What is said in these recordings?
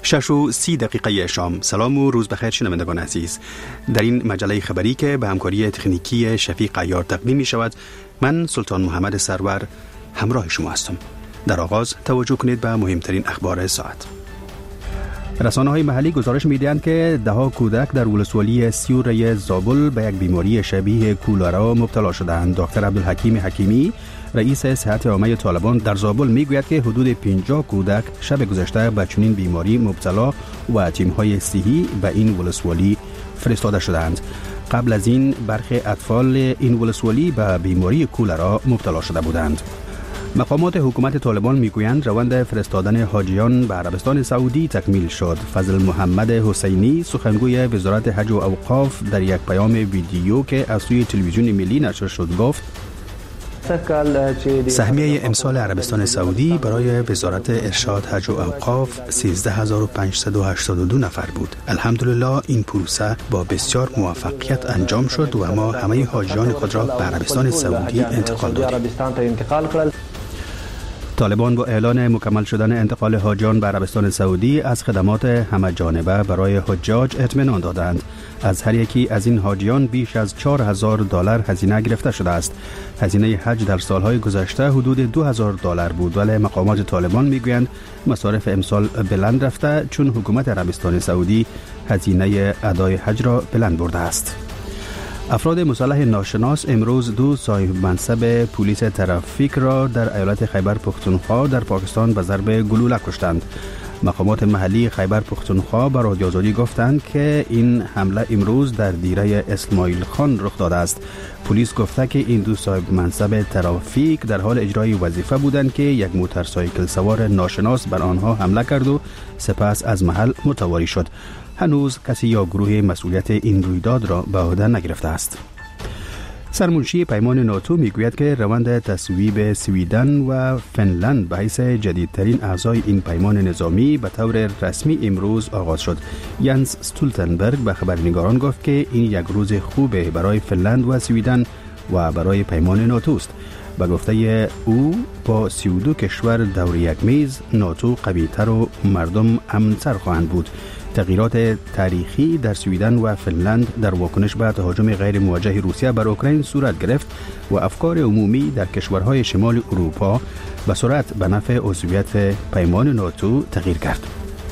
6:30 شام. سلام و روز بخیر شنوندگان عزیز. در این مجله خبری که به همکاری تکنیکی شفیق عیار تقدیم می شود، من سلطان محمد سرور همراه شما هستم. در آغاز توجه کنید به مهمترین اخبار ساعت. رسانه‌های محلی گزارش می‌دهند که ده‌ها کودک در ولسوالی سیوره زابل به یک بیماری شبیه کولرا مبتلا شدند. دکتر عبدالحکیم حکیمی، رئیس صحت عامه طالبان در زابل میگوید که حدود 50 کودک شب گذشته به چنین بیماری مبتلا و تیم‌های صحی به این ولسوالی فرستاده شدند. قبل از این برخی اطفال این ولسوالی به بیماری کولرا مبتلا شده بودند. مقامات حکومت طالبان میگویند روند فرستادن حاجیان به عربستان سعودی تکمیل شد. فضل محمد حسینی، سخنگوی وزارت حج و اوقاف، در یک پیام ویدیو که از سوی تلویزیون ملی نشر شد گفت: سهمیه امسال عربستان سعودی برای وزارت ارشاد حج و اوقاف 13582 نفر بود. الحمدلله این پروسه با بسیار موفقیت انجام شد و ما همه حاجیان خود را به عربستان سعودی انتقال دادیم. طالبان با اعلان مکمل شدن انتقال حاجیان به عربستان سعودی از خدمات همه جانبه برای حجاج اطمینان دادند. از هر یکی از این حاجیان بیش از $4000 هزینه گرفته شده است. هزینه حج در سالهای گذشته حدود $2000 بود، ولی مقامات طالبان میگویند مصارف امسال بلند رفته چون حکومت عربستان سعودی هزینه ادای حج را بلند برده است. افراد مسلح ناشناس امروز 2 صاحب منصب پلیس ترافیک را در ایالت خیبر پختونخوا در پاکستان به ضرب گلوله کشتند. مقامات محلی خیبر پختونخوا به رادیو آزادی گفتند که این حمله امروز در دیره اسماعیل خان رخ داده است. پلیس گفته که این 2 صاحب منصب ترافیک در حال اجرای وظیفه بودند که یک موتورسایکل سوار ناشناس بر آنها حمله کرد و سپس از محل متواری شد. هنوز کسی یا گروه مسئولیت این رویداد را به عهده نگرفته است. سرمنشی پیمان ناتو میگوید که روند تصویب سویدن و فنلند به حیث جدیدترین اعضای این پیمان نظامی به طور رسمی امروز آغاز شد. ینس استولتنبرگ به خبرنگاران گفت که این یک روز خوبه برای فنلند و سویدن و برای پیمان ناتو است. به گفته او با 32 کشور دور یک میز ناتو قوی‌تر و مردم امن‌تر خواهند بود. تغییرات تاریخی در سویدن و فنلند در واکنش به تهاجم غیر موجه روسیه بر اوکراین صورت گرفت و افکار عمومی در کشورهای شمال اروپا به سرعت به نفع عضویت پیمان ناتو تغییر کرد.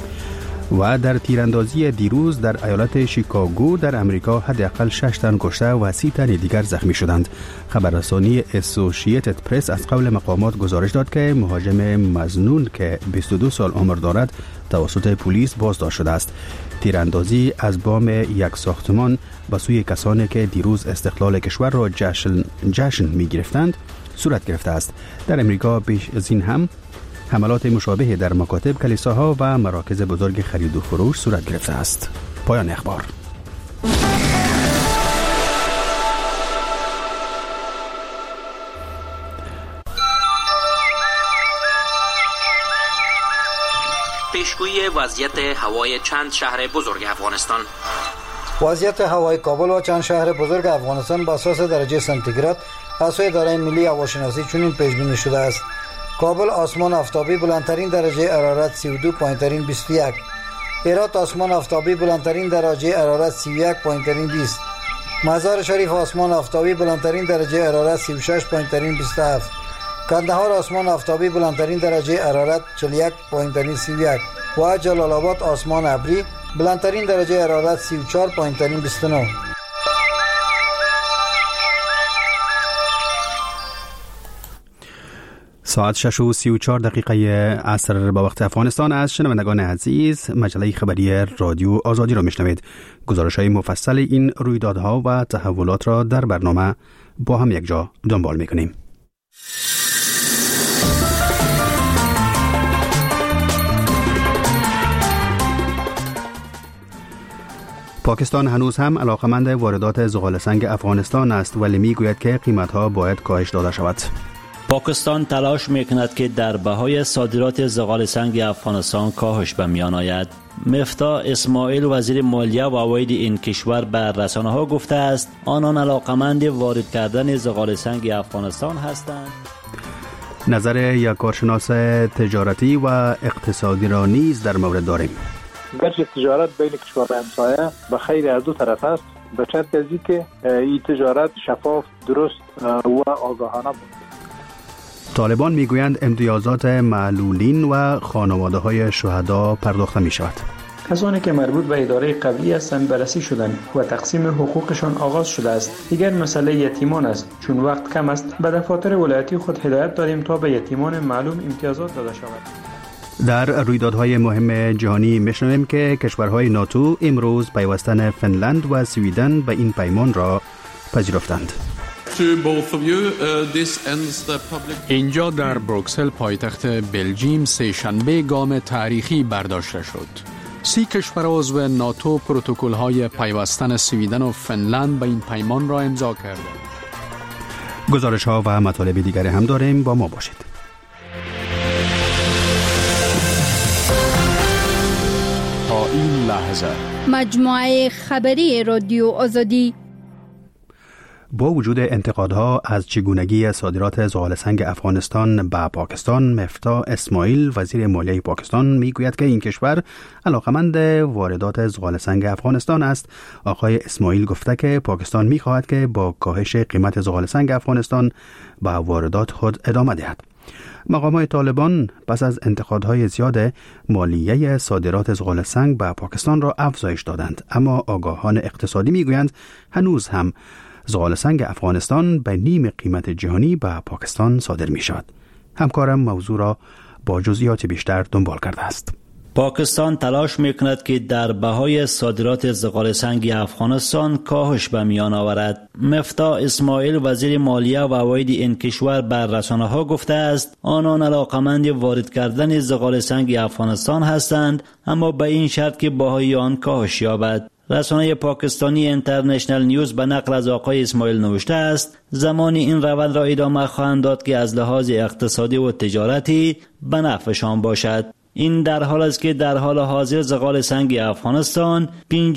و در تیراندازی دیروز در ایالت شیکاگو در امریکا حداقل 6 تن کشته و 30 تن دیگر زخمی شدند. خبررسانی اسوسییتد پرس از قول مقامات گزارش داد که مهاجم مظنون که 22 سال عمر دارد توسط پلیس بازداشت شده است. تیراندازی از بام یک ساختمان به سوی کسانی که دیروز استقلال کشور را جشن می گرفتند صورت گرفته است. در امریکا بیش از این هم حملات مشابه در مکاتب، کلیساها و مراکز بزرگ خرید و فروش صورت گرفته است. پایان اخبار. پیشگویی وضعیت هوای چند شهر بزرگ افغانستان. وضعیت هوای کابل و چند شهر بزرگ افغانستان بر اساس درجه سانتیگراد از سوی اداره ملی هواشناسی چنین پیش بینی شده است: کابل آسمان آفتابی، بلندترین درجه حرارت 32، پایین‌ترین 21. هرات آسمان آفتابی، بلندترین درجه حرارت 31، پایین‌ترین 20. مزار شریف آسمان آفتابی، بلندترین درجه حرارت 36، پایین‌ترین 27. کندهار آسمان آفتابی، بلندترین درجه حرارت 41، پایین‌ترین 31. و جلال آباد آسمان ابری، بلندترین درجه حرارت 34، پایین‌ترین 29. ساعت 6:34 عصر با وقت افغانستان است. شنوندگان عزیز، مجله خبری رادیو آزادی را میشنوید. گزارش‌های مفصل این رویدادها و تحولات را در برنامه با هم یک جا دنبال میکنیم. پاکستان هنوز هم علاقمند واردات زغال سنگ افغانستان است، ولی میگوید که قیمت‌ها باید کاهش داده شود. پاکستان تلاش میکند که در بهای صادرات زغال سنگ افغانستان کاهش به میان آید. مفتاح اسماعیل، وزیر مالیه و عواید این کشور، به رسانه‌ها گفته است آنان علاقمند وارد کردن زغال سنگ افغانستان هستند. نظر یک کارشناس تجارتی و اقتصادی را نیز در مورد داریم. گرچه تجارت بین کشورهای همسایه به خیر از دو طرف است، به شرط از اینکه این تجارت شفاف، درست و آگاهانه بود. طالبان میگویند امتیازات معلولین و خانواده های شهدا پرداخته می شود. کسانی که مربوط به اداره قبلی هستند بررسی شدند و تقسیم حقوقشان آغاز شده است. دیگر مسئله یتیمان است. چون وقت کم است، به دفاتر ولایتی خود هدایت دادیم تا به یتیمان معلوم امتیازات داده شود. در رویدادهای مهم جهانی میشنویم که کشورهای ناتو امروز پیوستن فنلند و سویدن به این پیمان را پذیرفتند. اینجا در بروکسل پایتخت بلژیم سه‌شنبه گام تاریخی برداشته شد. 30 کشور عضو ناتو پروتکل‌های پیوستن سویدن و فنلند به این پیمان را امضا کردند. گزارش‌ها و مطالب دیگری هم داریم، با ما باشید. تا این لحظه مجموعه خبری رادیو آزادی. با وجود انتقادها از چگونگی صادرات زغال‌سنگ افغانستان به پاکستان، مفتاح اسماعیل وزیر مالیه پاکستان میگوید که این کشور علاقمند واردات زغال‌سنگ افغانستان است. آقای اسماعیل گفته که پاکستان میخواهد که با کاهش قیمت زغال‌سنگ افغانستان به واردات خود ادامه دهد. مقامات طالبان پس از انتقادهای زیاد مالیه صادرات زغال‌سنگ به پاکستان را افزایش دادند، اما آگاهان اقتصادی میگویند هنوز هم زغال‌سنگ افغانستان به نیم قیمت جهانی به پاکستان صادر می شود. همکارم موضوع را با جزئیات بیشتر دنبال کرده است. پاکستان تلاش میکند که در بهای صادرات زغال‌سنگ افغانستان کاهش به میان آورد. مفتاح اسماعیل وزیر مالیه و عواید این کشور بر رسانه‌ها گفته است آنان علاقمند وارد کردن زغال‌سنگ افغانستان هستند، اما به این شرط که بهای آن کاهش یابد. رسانه پاکستانی اینترنشنل نیوز به نقل از آقای اسماعیل نوشته است زمانی این روند را ادامه خواهند داد که از لحاظ اقتصادی و تجارتی به نفعشان باشد. این در حال است که در حال حاضر زغال‌سنگ افغانستان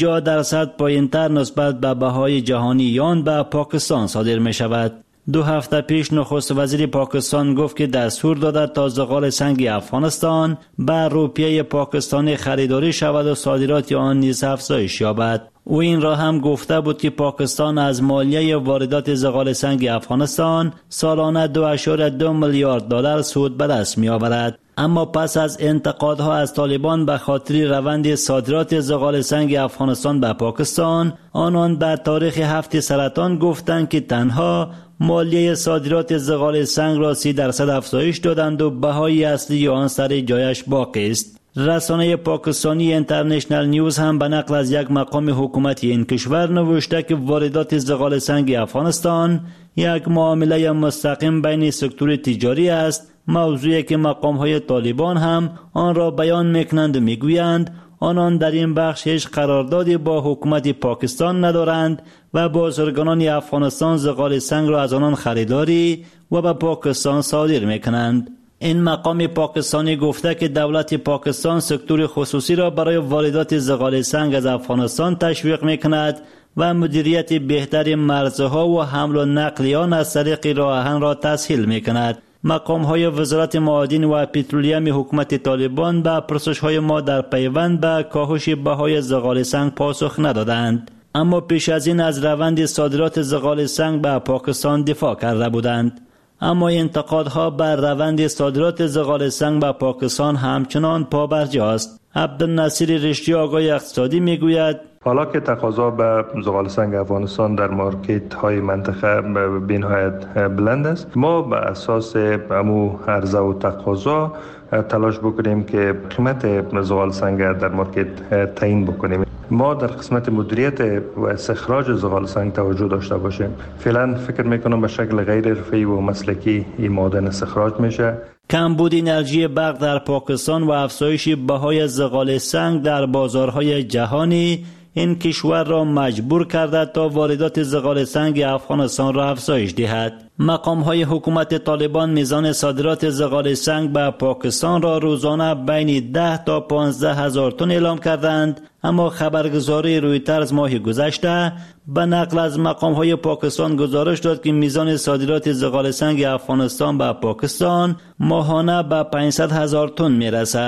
50% پایین‌تر نسبت به بهای جهانی آن به پاکستان صادر می شود. 2 هفته پیش نخست وزیر پاکستان گفت که دستور داده تا زغال‌سنگ افغانستان به روپیه پاکستانی خریداری شود و صادرات آن نیز افزایش یابد. او این را هم گفته بود که پاکستان از مالیه واردات زغال‌سنگ افغانستان سالانه 2.2 میلیارد دلار سود به دست می آورد. اما پس از انتقادها از طالبان به خاطر روند صادرات زغال‌سنگ افغانستان به پاکستان، آنان در تاریخ 7 سرطان گفتند که تنها مالیه صادرات زغال‌سنگ را 30% افزایش دادند و بهای اصلی آن سر جایش باقی است. رسانه پاکستانی اینترنشنل نیوز هم به نقل از یک مقام حکومتی این کشور نوشته که واردات زغال‌سنگ افغانستان یک معامله مستقیم بین سکتور تجاری است، موضوعی که مقام‌های طالبان هم آن را بیان می‌کنند و می‌گویند آنان در این بخش هیچ قراردادی با حکومت پاکستان ندارند و بازرگانان افغانستان زغال‌سنگ را از آنان خریداری و به پاکستان صادر می‌کنند. این مقام پاکستانی گفته که دولت پاکستان سکتور خصوصی را برای واردات زغال‌سنگ از افغانستان تشویق می‌کند و مدیریت بهتر مرزها و حمل و نقل آن از طریق راه آهن را تسهیل می‌کند. مقام‌های وزارت معادن و پترولیم حکومت طالبان به پرسش‌های ما در پیوند به کاهش بهای زغال‌سنگ پاسخ ندادند، اما پیش از این از روند صادرات زغال‌سنگ به پاکستان دفاع کرده بودند. اما انتقادها بر روند صادرات زغال‌سنگ به پاکستان همچنان پابرجاست. عبدالناصر رشتی آقای اقتصادی میگوید حالا که تقاضا به زغال‌سنگ افغانستان در مارکت های منطقه به نهایت بلند است، ما به اساس همو عرضه و تقاضا تلاش بکنیم که قیمت زغال‌سنگ در مارکت تعیین بکنیم. ما در قسمت مدیریت و استخراج زغال‌سنگ توجه داشته باشیم. فعلا فکر میکنم به شکل غیر حرفه‌ای و مسلکی این معدن استخراج میشه. کمبود انرژی برق در پاکستان و افزایش بهای زغال‌سنگ در بازارهای جهانی این کشور را مجبور کرده تا واردات زغال‌سنگ افغانستان را افزایش دهد. مقام‌های حکومت طالبان میزان صادرات زغال‌سنگ به پاکستان را روزانه بین 10 تا 15 هزار تن اعلام کردند، اما خبرگزاری رویترز ماه گذشته به نقل از مقام‌های پاکستان گزارش داد که میزان صادرات زغال‌سنگ افغانستان به پاکستان ماهانه به 500 هزار تن میرسد.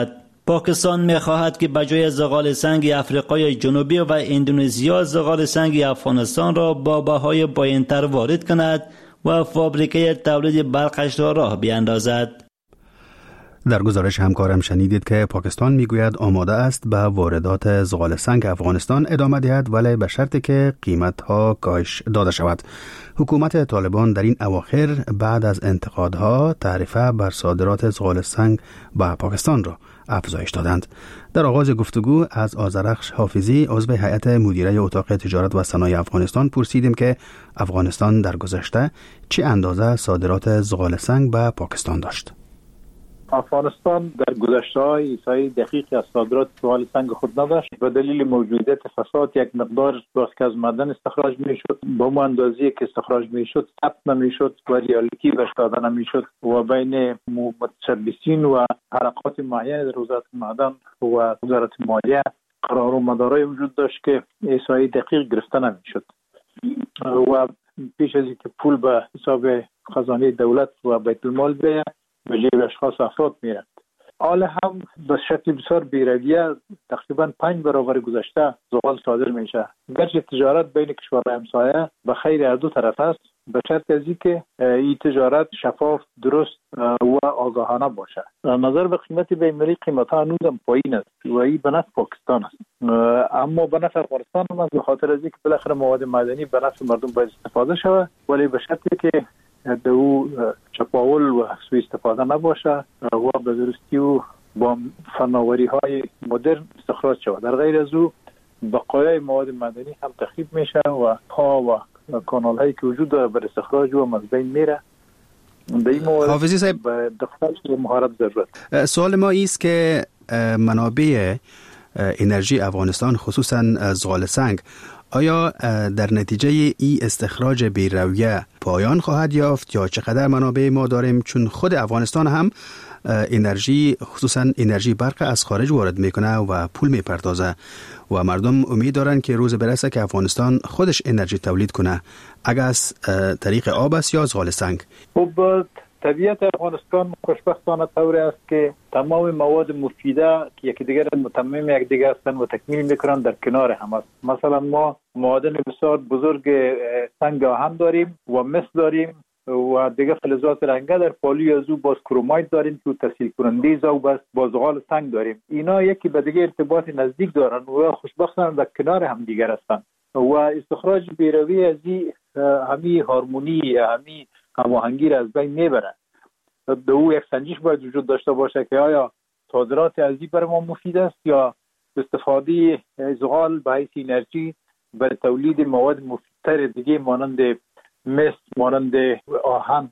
پاکستان می‌خواهد که بجای زغال سنگ افریقای جنوبی و اندونزیا زغال سنگ افغانستان را با بهای پایین‌تر وارد کند و فابریکه تولید برقش را راه بیاندازد. در گزارش همکارم شنیدید که پاکستان میگوید آماده است به واردات زغال سنگ افغانستان ادامه دهد، ولی به شرطی که قیمت‌ها کاهش داده شود. حکومت طالبان در این اواخر بعد از انتقادها تعرفه بر صادرات زغال سنگ به پاکستان را افزایش دادند. در آغاز گفتگو از آذرخش حافظی عضو هیئت مدیره اتاق تجارت و صنایع افغانستان پرسیدیم که افغانستان در گذشته چه اندازه صادرات زغال سنگ به پاکستان داشت. افغانستان در گذشته‌های ایسایی دقیقی از صادرات زغال سنگ خود نداشت. به دلیل موجودیت فساد یک مقدار وقتی از معدن استخراج میشد با اون اندازه‌ای که استخراج میشد ثبت نمیشد و ریالیتی بهش داده نمیشد و بین متشبثین و حرکات معینه در وزارت معدن و وزارت مالیه قرار و مدارای وجود داشت که ایسایی دقیق گرفته نمیشد و پیش از اینکه پول به حساب خزانه دولت و بیت المال بیاید به جیب اشخاص افراد میرند. حال هم به شکل بسیار بی‌رویه تقریبا 5 برابر گذشته زغال صادر میشه. گرچه تجارت بین کشورهای همسایه به خیر هر دو طرف است، به شرط از اینکه این تجارت شفاف، درست و آگاهانه باشه. نظر به قیمت بین‌المللی قیمت‌ها هنوزم پایین است و این به نفع پاکستان است، اما به نفع افغانستان هم است، به خاطر از اینکه بالاخره مواد معدنی به نفع مردم باید استفاده شود، ولی به شرطی که در او چپاول و سوء استفاده نباشه و به درستی و با فناوری های مدرن استخراج شود. در غیر از او بقایای مواد معدنی هم تخریب میشه و پا و کانال هایی که وجود داره بر استخراج و از بین میره. در این مورد حافظی صاحب به دقت و مهارت ضرورت. سوال ما ایست که منابع انرژی افغانستان خصوصا زغال سنگ آیا در نتیجه ای استخراج بی‌رویه پایان خواهد یافت یا چقدر منابع ما داریم؟ چون خود افغانستان هم انرژی خصوصا انرژی برق از خارج وارد میکنه و پول میپردازه و مردم امید دارن که روز برسه که افغانستان خودش انرژی تولید کنه، اگر از طریق آب است یا زغال سنگ. خب طبیعت افغانستان خوشبختانه طوری است که تمام مواد مفیده که یکی دیگر متمم یک دیگر هستند و تکمیل میکنند در کنار هم است. مثلا ما معادن بسیار بزرگ سنگ آهن داریم و مس داریم و دیگر فلزات رنگه در پالوی از او باز کرومایت داریم که تسهیل کننده ذوب است، با زغال سنگ داریم. اینا یکی به دیگر ارتباط نزدیک دارند و خوشبختانه در کنار هم دیگر هستند و استخراج بی‌رویه از همی هارمونی همی هماهنگی را از بین میبرند. در او یک سنجش باید وجود داشته باشه که آیا صادرات ازی برای ما مفید است یا استفاده زغال به حیث انرژی برای تولید مواد مفیدتر دیگه مانند مس، مانند آهن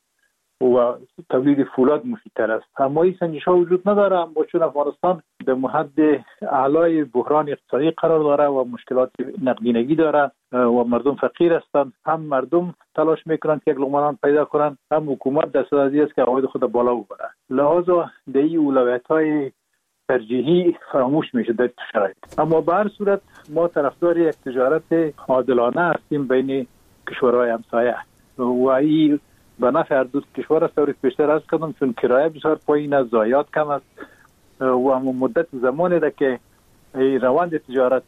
و تولید فولاد مفیدتر است. اما این سنجش ها وجود نداره، اما چون افغانستان در حد اعلای بحران اقتصادی قرار داره و مشکلات نقدینگی داره و مردم فقیر هستند، هم مردم تلاش میکنند که یک لقمه نان پیدا کنند، هم حکومت دست از است که عواید خود بالا ببره. لحاظا در این اولویت‌های ترجیحی فراموش میشه در شرایط. اما به هر صورت ما طرفدار یک تجارت عادلانه هستیم بین کشورهای همسایه و این به نفع هر دو کشور است. طوری بیشتر از کردم چون کرایه بسیار پایین است، ضایعات کم است و مدت زمانی ده که روند تجارت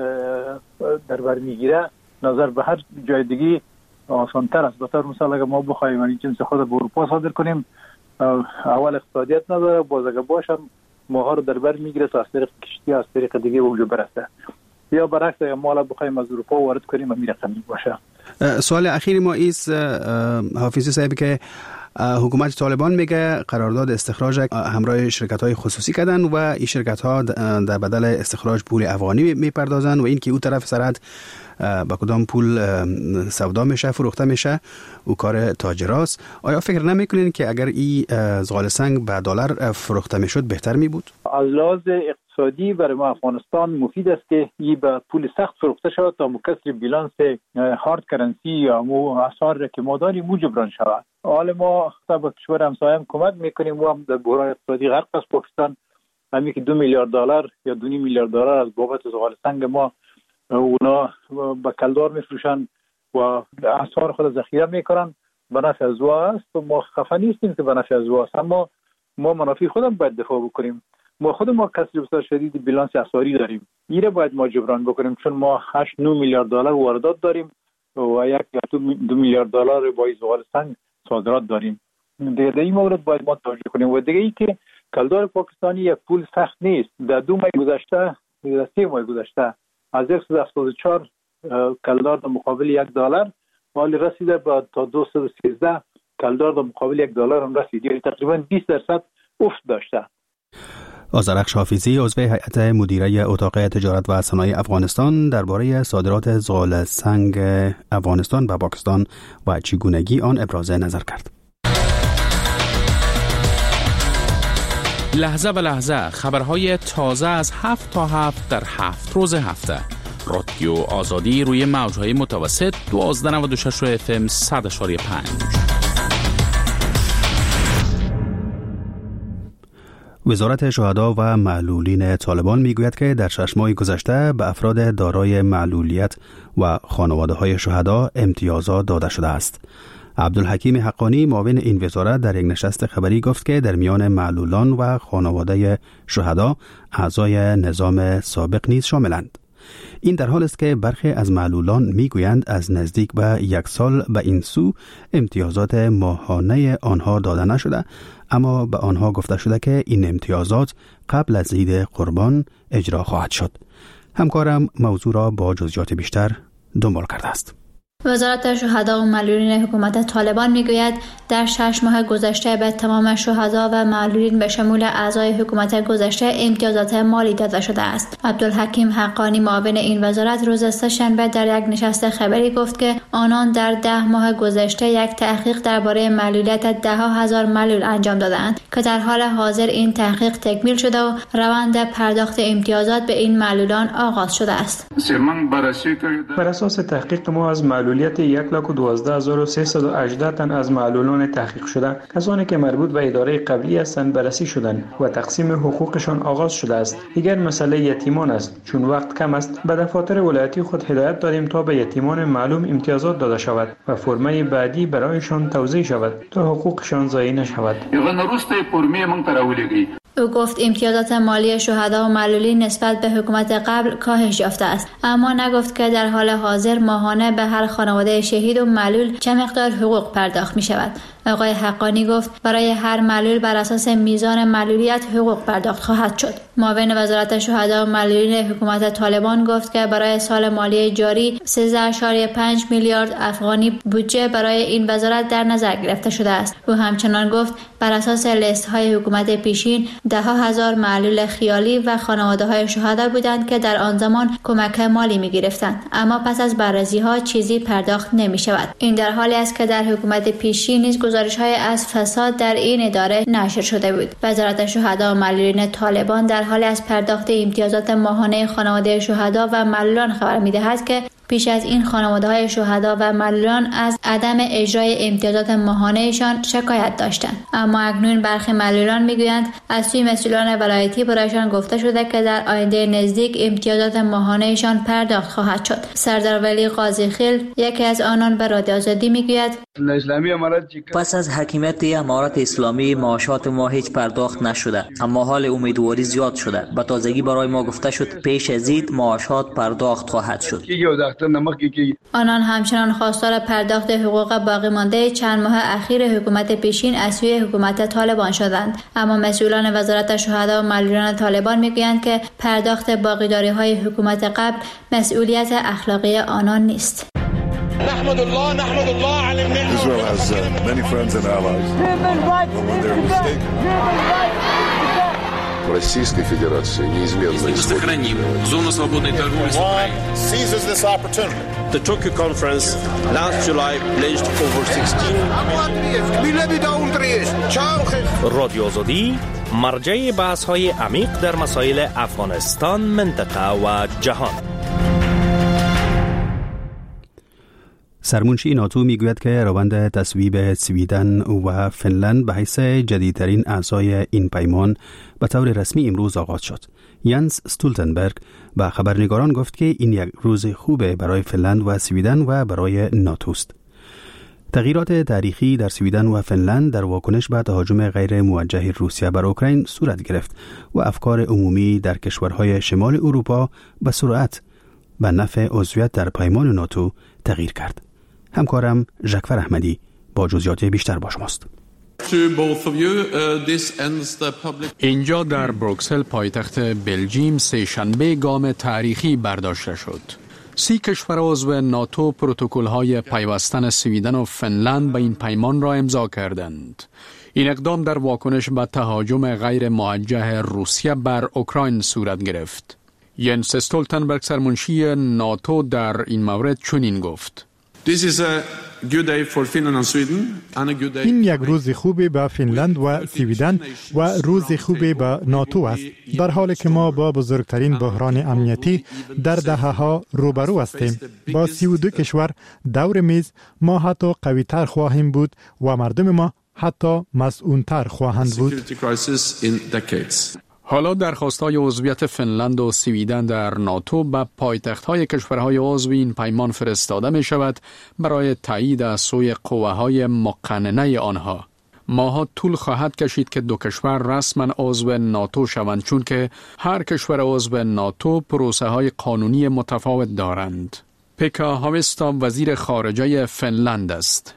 در بر میگیره نظر به هر جای دیگه آسان‌تر است. بطور مثال اگر ما بخوایم این جنس خود به اروپا صادر کنیم، اول اقتصادیت نداره، باز اگر باشم ماها رو در بر میگیره تا از طریق کشتی از طریق دیگه وجود برسه، یا برعکس اگر ما بخوایم از اروپا وارد کنیم همین رقمی باشه. سوال اخیر ما ایست حافظی صاحب که حکومت طالبان میگه قرارداد استخراج همراه شرکت‌های خصوصی کردن و این شرکت‌ها در بدل استخراج پول افغانی میپردازن و این که اون طرف سرحد با کدام پول سودا میشه فروخته میشه او کار تاجراست. آیا فکر نمیکنین که اگر این زغال سنگ به دلار فروخته میشد بهتر می بود؟ از لحاظ اقتصادی برای ما افغانستان مفید است که این به پول سخت فروخته شود تا مکسر بیلانس هارد کرنسی یا اسعار که ما داریم مو جبران شود. حال ما با کشور همسایه کمک میکنیم و هم در بحران اقتصادی غرق است پاکستان. همین که $2 میلیارد یا $2.5 میلیارد از بابت زغال سنگ ما اونا با کلدار میفروشن و اسعار خود ذخیره میکنن، به نفع ازوا است و ما خفه نیستیم که به نفع ازوا است، اما ما منافع خودم باید دفاع بکنیم. ما خود ما کسری بسیار شدید بیلانس اسعاری داریم. این باید ما جبران بکنیم، چون ما 8-9 میلیارد دلار واردات داریم و 1-2 میلیارد دلار با زغال سنگ صادرات داریم. دیگه این مورد باید ما توجه کنیم. و دیگه ای که کلدار پاکستانی یک پول سخت نیست. در 2 ماه گذشته، 3 ماه گذشته از 174 کلدار در مقابل $1 حالی رسیده تا 213 کلدار در مقابل $1 هم رسید. یعنی تقریبا 20% افت داشته. آذرخش حافظی عضو هیئت مدیره اتاق تجارت و صنایع افغانستان درباره صادرات زغال سنگ افغانستان و پاکستان و چگونگی آن ابراز نظر کرد. لحظه به لحظه خبرهای تازه از 7 تا 7 در 7 روز هفته. رادیو آزادی روی موجهای متوسط 1296 FM 100.5. وزارت شهدا و معلولین طالبان میگوید که در 6 ماه گذشته به افراد دارای معلولیت و خانواده‌های شهدا امتیازات داده شده است. عبدالحکیم حقانی معاون این وزارت در یک نشست خبری گفت که در میان معلولان و خانواده شهدا اعضای نظام سابق نیز شاملند. این در حال است که برخی از معلولان میگویند از نزدیک به 1 سال به این سو امتیازات ماهانه آنها داده نشده، اما به آنها گفته شده که این امتیازات قبل از عید قربان اجرا خواهد شد. همکارم موضوع را با جزئیات بیشتر دنبال کرده است. وزارت شهدا و معلولین حکومت طالبان میگوید در 6 ماه گذشته به تمام شهدا و معلولین به شمول اعضای حکومت گذشته امتیازات مالی داده شده است. عبدالحکیم حقانی معاون این وزارت روز سه‌شنبه در یک نشست خبری گفت که آنان در 10 ماه گذشته یک تحقیق درباره معلولیت 10,000 معلول انجام دادند که در حال حاضر این تحقیق تکمیل شده و روند پرداخت امتیازات به این معلولان آغاز شده است. بر اساس تحقیق ما از معلولیت 1,12,318 تن از معلولان تحقیق شده کسانی که مربوط به اداره قبلی هستند بررسی شدند و تقسیم حقوقشان آغاز شده است. دیگر مسئله یتیمان است. چون وقت کم است به دفاتر ولایتی خود هدایت دادیم تا به یتیمان معلوم امتیازات داده شود و فرمای بعدی برایشان توزیع شود تا حقوقشان ضایع نشود. او گفت امتیازات مالی شهدا و معلولین نسبت به حکومت قبل کاهش یافته است، اما نگفت که در حال حاضر ماهانه به هر خانواده شهید و معلول چه مقدار حقوق پرداخت می شود. آقای حقانی گفت برای هر معلول بر اساس میزان معلولیت حقوق پرداخت خواهد شد. معاون وزارت شهدا و معلولین حکومت طالبان گفت که برای سال مالی جاری 13.5 میلیارد افغانی بودجه برای این وزارت در نظر گرفته شده است. او همچنان گفت بر اساس لیست های حکومت پیشین 10,000 معلول خیالی و خانواده های شهدا بودند که در آن زمان کمک مالی می گرفتند، اما پس از بررسی ها چیزی پرداخت نمی شود. این در حالی است که در حکومت پیشین نیز گزارش‌های از فساد در این اداره نشر شده بود. وزارت شهدا و معلولین طالبان در حال از پرداخت امتیازات ماهانه خانواده شهدا و معلولان خبر می‌دهد که پیش از این خانواده‌های شهدا و معلولان از عدم اجرای امتیازات ماهانه‌شان شکایت داشتند، اما اکنون برخی معلولان میگویند از سوی مسئولان ولایتی برایشان گفته شده که در آینده نزدیک امتیازات ماهانه‌شان پرداخت خواهد شد. سردار ولی قاضی خیل یکی از آنان به رادیو آزادی میگوید پس از حاکمیت امارت اسلامی معاشات ما هیچ پرداخت نشده، اما حال امیدواری زیاد شده. به تازگی برای ما گفته شد پیش از عید معاشات پرداخت خواهد شد. آنان همچنان خواستار پرداخت حقوق باقی مانده چند ماه اخیر حکومت پیشین از سوی حکومت طالبان شدند، اما مسئولان وزارت شهدا و معلولان طالبان میگویند که پرداخت باقیداری‌های حکومت قبل مسئولیت اخلاقی آنان نیست. نحمد الله على النعمة. Israel has many friends and allies. When they're mistaken. Российской Федерации неизменно сохраним зону свободной торговли с Украиной. Seizes this opportunity. The Tokyo conference last July pledged over 16 رادیو آزادی مرجع بحث‌های عمیق در مسائل افغانستان، منطقه و جهان. سرمنشی ناتو میگوید که روند تصویب سویدن و فنلند به حیث جدیدترین اعضای این پیمان به طور رسمی امروز آغاز شد. یانس استولتنبرگ به خبرنگاران گفت که این یک روز خوبه برای فنلند و سویدن و برای ناتو است. تغییرات تاریخی در سویدن و فنلند در واکنش به تهاجم غیر موجه روسیه بر اوکراین صورت گرفت و افکار عمومی در کشورهای شمال اروپا به سرعت به نفع عضویت در پیمان ناتو تغییر کرد. همکارم ژکفر احمدی با جزئیات بیشتر با شماست. اینجا در بروکسل پایتخت بلژیم سه‌شنبه گام تاریخی برداشته شد. 30 کشور عضو ناتو پروتکل‌های پیوستن سویدن و فنلند به این پیمان را امضا کردند. این اقدام در واکنش به تهاجم غیر موجه روسیه بر اوکراین صورت گرفت. ینس استولتنبرگ سرمنشی ناتو در این مورد چنین گفت: این یک روز خوبی به فنلند و سویدن و روز خوبی به ناتو است، در حالی که ما با بزرگترین بحران امنیتی در دهه‌ها روبرو هستیم. با 32 کشور دور میز ما حتی قوی‌تر خواهیم بود و مردم ما حتی مسئول‌تر خواهند بود. حالا درخواست‌های عضویت فنلند و سویدن در ناتو به پایتخت‌های کشورهای عضو این پیمان فرستاده می‌شود برای تایید از سوی قوه‌های مقننه آنها. ماها طول خواهد کشید که دو کشور رسما عضو ناتو شوند، چون که هر کشور عضو ناتو پروسه‌های قانونی متفاوت دارند. پکا هاویستا وزیر خارجه فنلند است.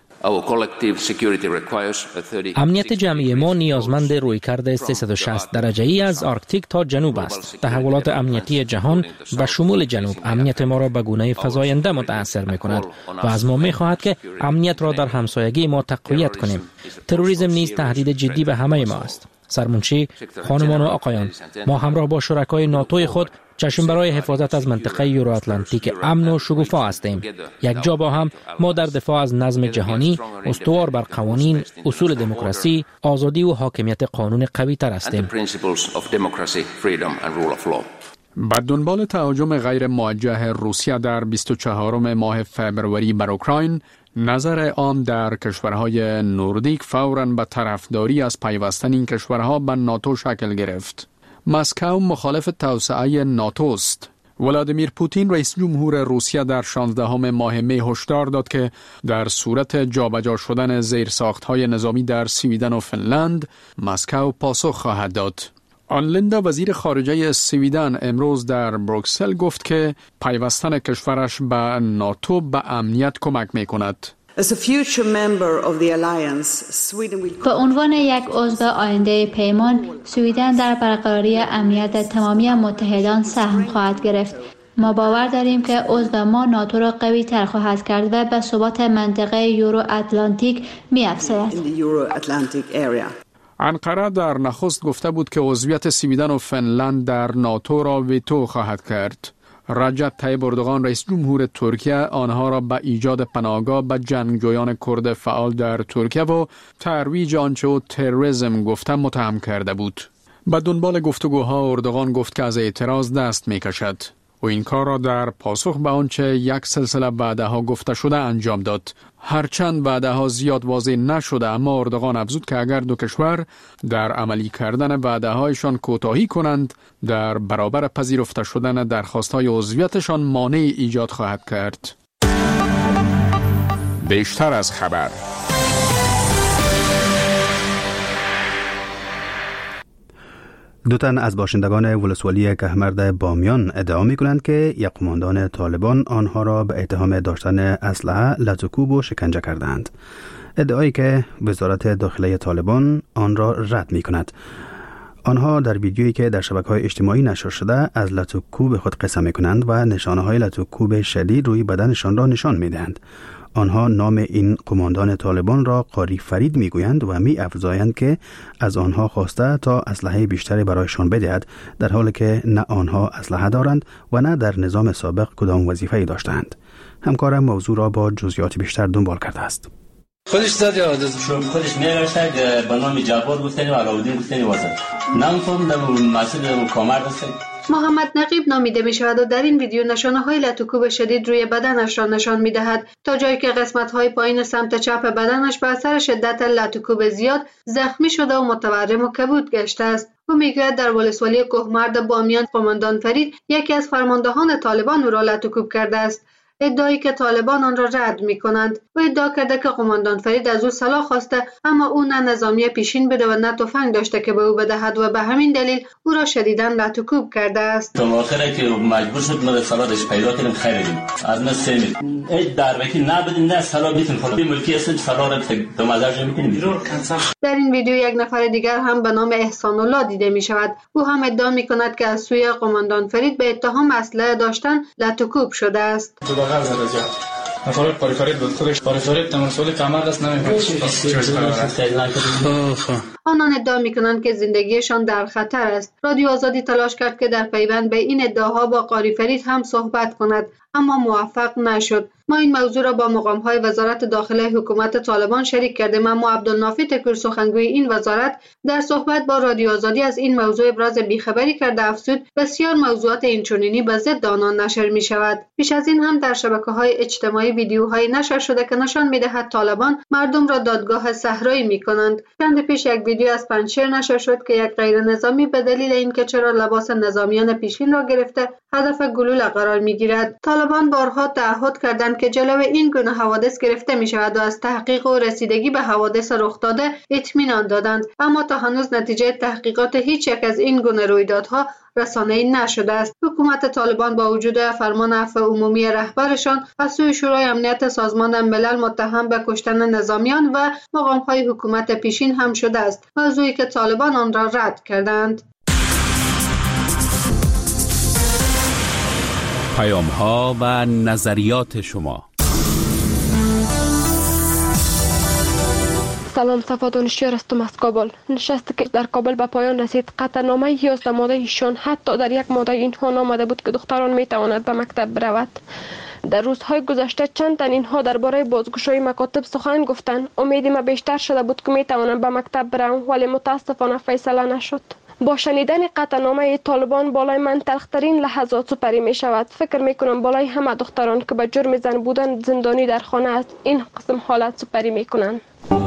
امنیت جمعی ما نیازمند رویکرد 360 درجه‌ای از آرکتیک تا جنوب است. تحولات امنیتی جهان و شمول جنوب امنیت ما را به گونه فزاینده متأثر می‌کند و از ما می‌خواهد که امنیت را در همسایگی ما تقویت کنیم. تروریسم نیز تهدید جدی به همه ما است. سرمنشی، خانمان و آقایان، ما همراه با شرکای ناتوی خود چشم برای حفاظت از منطقه یورو اتلانتیک امن و شکوفا هستیم. یک جا با هم ما در دفاع از نظم جهانی استوار بر قوانین، اصول دموکراسی، آزادی و حاکمیت قانون قوی تر هستیم. با دنبال تهاجم غیر موجه روسیه در 24 ماه فبروری بر اوکراین، نظر عام در کشورهای نوردیک فوراً به طرفداری از پیوستن این کشورها به ناتو شکل گرفت. مسکو مخالف توسعه ناتو است. ولادیمیر پوتین رئیس جمهور روسیه در 16 ماه می هشدار داد که در صورت جابجا شدن زیرساخت‌های نظامی در سویدن و فنلند، مسکو پاسخ خواهد داد. آنلیندا وزیر خارجه سویدن امروز در بروکسل گفت که پیوستن کشورش به ناتو به امنیت کمک می‌کند. به عنوان یک عضو آینده پیمان، سویدن در برقراری امنیت تمامی متحدان سهم خواهد گرفت. ما باور داریم که عضو ما ناتو را قوی تر خواهد کرد و به ثبات منطقه یورو اتلانتیک می افزاید. انقره در نخست گفته بود که عضویت سویدن و فنلند در ناتو را ویتو خواهد کرد. رجب طیب اردوغان رئیس جمهور ترکیه آنها را به ایجاد پناهگاه به جنگجویان کرد فعال در ترکیه و ترویج آنچه او تروریسم گفته متهم کرده بود. به دنبال گفتگوها اردوغان گفت که از اعتراض دست میکشد و این کار را در پاسخ به آنچه یک سلسله وعده‌ها گفته شده انجام داد. هرچند وعده‌ها زیاد واضح نشده، اما اردوغان افزود که اگر دو کشور در عملی کردن وعده‌هایشان کوتاهی کنند، در برابر پذیرفته شدن درخواست‌های عضویتشان مانعی ایجاد خواهد کرد. بیشتر از خبر. دو تن از باشندگان ولسوالی کهمرد بامیان ادعا می‌کنند که یک قماندان طالبان آنها را به اتهام داشتن اسلحه لطوکوب و شکنجه کردند. ادعایی که وزارت داخله طالبان آن را رد می‌کند. آنها در ویدیویی که در شبکه‌های اجتماعی نشر شده از لطوکوب خود قصه می‌کنند و نشانه‌های لطوکوب شدید روی بدنشان را نشان می‌دهند. آنها نام این قماندان طالبان را قاری فرید میگویند و می‌افزایند که از آنها خواسته تا اسلحه بیشتری برایشان بدهد، در حالی که نه آنها اسلحه دارند و نه در نظام سابق کدام وظیفه‌ای داشتند. همکارم موضوع را با جزئیات بیشتر دنبال کرده است. خودش زد یا خودش نوشته به نام جعفر گفتنی و علاءالدین گفتنی واسه نام در مسجد کامر هست. محمد نقیب نامیده می شود و در این ویدیو نشانه های لطوکوب شدید روی بدنش را نشان می دهد، تا جایی که قسمت های پایین سمت چپ بدنش به اثر شدت لطوکوب زیاد زخمی شده و متورم و کبود گشته است. او میگوید در ولسوالی کهمرد بامیان قماندان فرید یکی از فرماندهان طالبان او را لطوکوب کرده است. ادعایی که طالبان آن را رد می‌کنند. او ادعا کرده که قماندان فرید از او سلاح خواسته، اما او نه نظامی پیشین بده و نه تفنگ داشته که به او بدهد و به همین دلیل او را شدیداً لطوکوب کرده است. تا آخره که مجبور شد ما سلادش پیدا کردیم خریدیم. از ما سمی هیچ دروکی نبودیم، نه سلاد بیتون خود ملکی است، سلاد را به مزاج می‌کنیم. در این ویدیو یک نفر دیگر هم به نام احسان الله دیده می شود. او هم ادعا می کند که از سوی قماندان فرید به اتهام اسلحه داشتن لطوکوب شده است. نفر پاریفرید بود، خودش پاریفرید تمرسول کمر است آنان ادعا می کنند که زندگیشان در خطر است. رادیو آزادی تلاش کرد که در پیوند به این ادعاها با قاری فرید هم صحبت کند، اما موفق نشد. ما این موضوع را با مقام‌های وزارت داخله حکومت طالبان شریک کردیم، اما عبدالنافی تکور سخنگوی این وزارت در صحبت با رادیو آزادی از این موضوع ابراز بیخبری کرده افزود بسیار موضوعات اینچنینی به ضد آنان نشر می شود. پیش از این هم در شبکه‌های اجتماعی ویدیوهای نشر شده که نشان می‌دهد طالبان مردم را دادگاه صحرایی می‌کنند. چند پیش یک ویدیو از پنجشیر نشر شد که یک غیر نظامی به دلیل اینکه چرا لباس نظامیان پیشین را گرفته هدف گلوله قرار می‌گیرد. طالبان بارها تعهد کردند که جلوی این گونه حوادث گرفته می‌شود و از تحقیق و رسیدگی به حوادث رخ داده اطمینان دادند، اما تا هنوز نتیجه تحقیقات هیچ یک از این گونه رویدادها رسانه‌ای نشده است. حکومت طالبان با وجود فرمان عفو عمومی رهبرشان از سوی شورای امنیت سازمان ملل متهم به کشتن نظامیان و مقام‌های حکومت پیشین هم شده است، موضوعی که طالبان آن را رد کردند. پیام‌ها و نظریات شما. سلام، صفا دانشیار هستم از کابل. نشستی که در کابل به پایان رسید. قطعنامه 11 ماده ایشان حتی در یک ماده اینها نامده بود که دختران میتواند به مکتب برود. در روزهای گذشته چند تن اینها درباره بازگشایی مکاتب سخن گفتند. امیدی ما بیشتر شده بود که میتوانم به مکتب برم، ولی متاسفانه فیصله نشد. با شنیدن قطعنامه طالبان بالای من تلخترین لحظات سپری می شود. فکر می کنم بالای همه دختران که به جرم زن بودن زندانی در خانه است این قسم حالت سپری می کنند.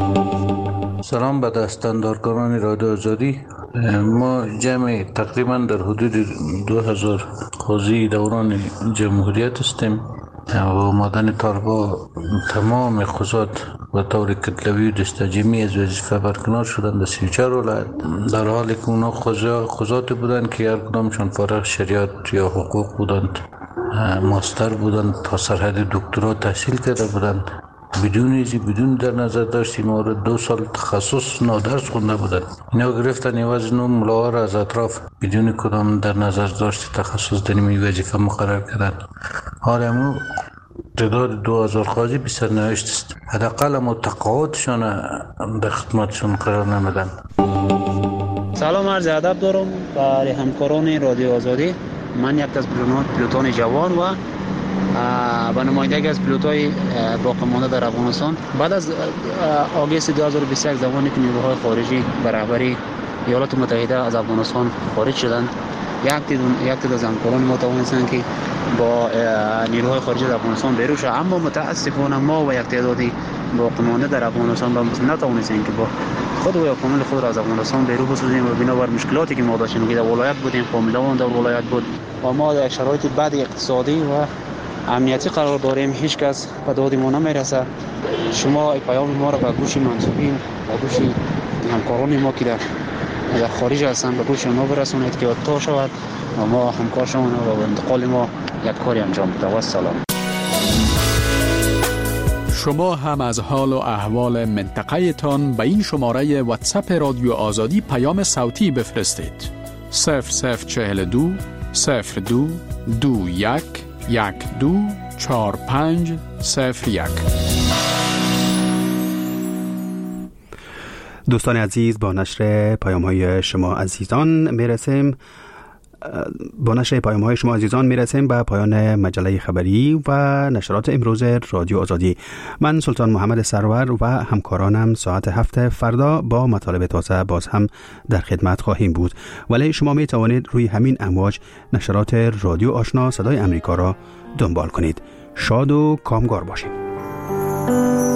سلام به دستاندارکاران رادیو آزادی. ما جمع تقریبا در حدود 2000 قاضی دوران جمهوریت هستیم و آمدن طالبان تمام قضات و طور کتلوی و دستجیمی از وظیفه برکنار شدند در 34 ولایت، در حالی که اونا قضات بودند که هر کدامشان فارغ شریعت یا حقوق بودند، ماستر بودند، تا سرحد دکترا تحصیل کرده بودند، بدون در نظر داشتیم ما 2 سال تخصص نادرس خونده بودند. اینا گرفتن عوض نو ملاها را از اطراف بدون کدام در نظر داشت تخصص در این وظیفه مقرر کردند. حالا ما تعداد 2000 قاضی بی سرنوشت است. حداقل ما تقاعدشان در خدمتشون قرار نمیدن. سلام، عرض ادب دارم برای همکاران رادیو آزادی. من یک از پیلوتان جوان و به نمایندگی از پیلوت‌های باقی مانده در افغانستان بعد از آگوست 2021 زمانی که نیروهای خارجی به رهبری ایالات متحده از افغانستان خارج شدند، یک تعداد از همکاران ما توانستند که با نیروهای خارجی در افغانستان بیرون شوند، اما متاسفانه ما و یک تعدادی باقی مانده در افغانستان نتوانستیم که با خود و کامل خود را از افغانستان بیرون بسازیم و بنابر مشکلاتی که ما داشتیم که در ولایت بودیم، فامیلامون در ولایت بود و ما در شرایط بد اقتصادی و امنیتی قرار داریم، هیچ کس به داد ما نمیرسه. شما پیام ما را به گوش منصوبین و گوش همکاران ما که در خارج هستند به گوش ما برسونید که تا شود و ما همکار شویم و به انتقال ما یک کاری انجام بدیم. سلام. شما هم از حال و احوال منطقه تان به این شماره واتساپ رادیو آزادی پیام صوتی بفرستید. 0042 02 21 124501. دوستان عزیز، با نشر پیام‌های شما عزیزان میرسیم. به پایان مجله خبری و نشرات امروز رادیو آزادی. من سلطان محمد سرور و همکارانم ساعت 7 فردا با مطالب تازه باز هم در خدمت خواهیم بود، ولی شما می توانید روی همین امواج نشرات رادیو آشنا صدای امریکا را دنبال کنید. شاد و کامگار باشید.